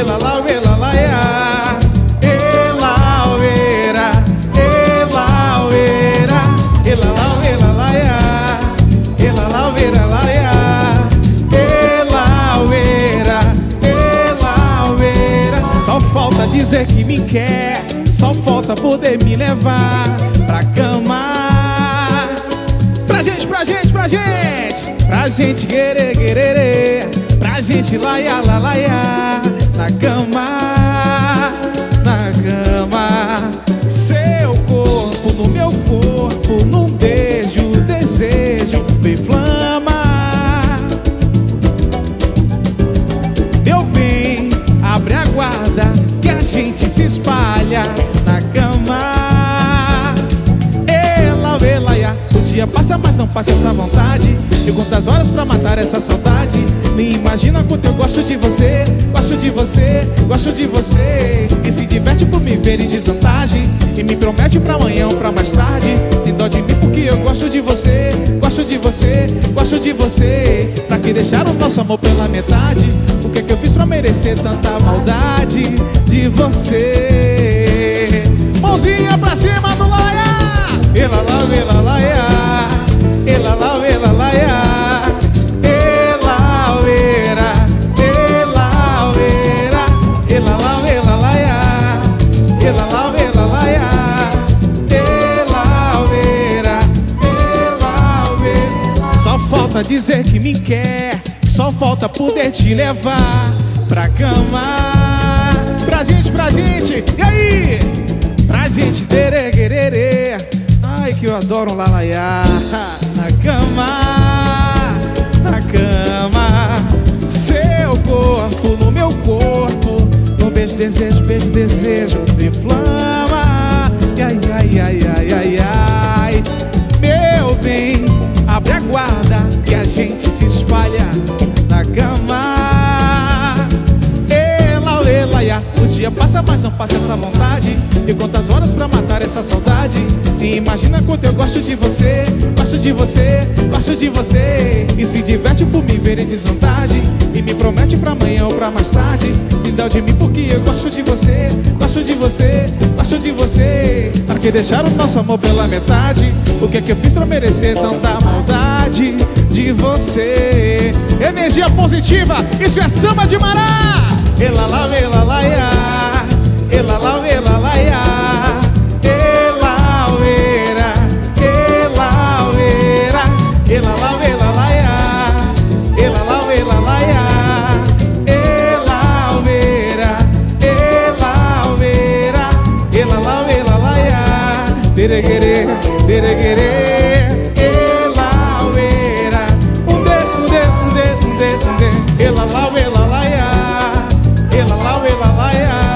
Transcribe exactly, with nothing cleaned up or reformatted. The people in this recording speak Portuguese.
ela lau, ela laia, ela oeira, ela oeira, ela lau, ela laia, ela lau, ela laia, ela oeira, ela oeira. Só falta dizer que me quer, só falta poder me levar pra cama. Pra gente, pra gente, pra gente, pra gente querer, querer, pra gente laia, la, laia, na cama, na cama. Seu corpo no meu corpo, num beijo, desejo me inflama. Meu bem, abre a guarda que a gente se espalha na cama. Ela, ela, ia. O dia passa, mas não passa essa vontade. Eu conto as horas pra matar essa saudade. Nem imagina quanto eu gosto de você. Gosto de você, gosto de você. E se diverte por me ver em desvantagem. E me promete pra amanhã ou pra mais tarde. Tem dó de mim porque eu gosto de você. Gosto de você, gosto de você. Pra que deixar o nosso amor pela metade? O que é que eu fiz pra merecer tanta maldade de você? Mãozinha pra cima do laia. Ela lá, ela laia, ela lá, ela laia, ela oeira, ela oeira, ela lá, ela laia, ela lá, ela laia, ela oeira, ela oeira. Só falta dizer que me quer, só falta poder te levar pra cama. Pra gente, pra gente, e aí? Pra gente terê, quererê. Ai, que eu adoro um lalaiá. Na cama, na cama. Seu corpo no meu corpo, um beijo, desejo, beijo, desejo me inflama. Ai, ai, ai, ai, ai, ai. Meu bem, abre a guarda que a gente se espalha na cama. Ela, ela, ia. O dia passa, mas não passa essa vontade. Eu conto as horas pra matar essa saudade. E imagina quanto eu gosto de você. Gosto de você, gosto de você. E se diverte por me ver em desvantagem. E me promete pra amanhã ou pra mais tarde. Me dá de mim porque eu gosto de você. Gosto de você, gosto de você. Pra que deixar o nosso amor pela metade? O que é que eu fiz pra merecer tanta maldade de você? Energia positiva, isso é samba de Mará. Ela lá, ela laia, ela lá, ela laia, ela oeira, ela oeira, ela lá, ela laia, ela lá, ela laia, ela oeira, ela oeira, ela lá, ela laia, dereguerê, dereguerê, ela oeira, um de, um de, um de, um de, um de, ela lá, ela laia, ela lá, ela laia.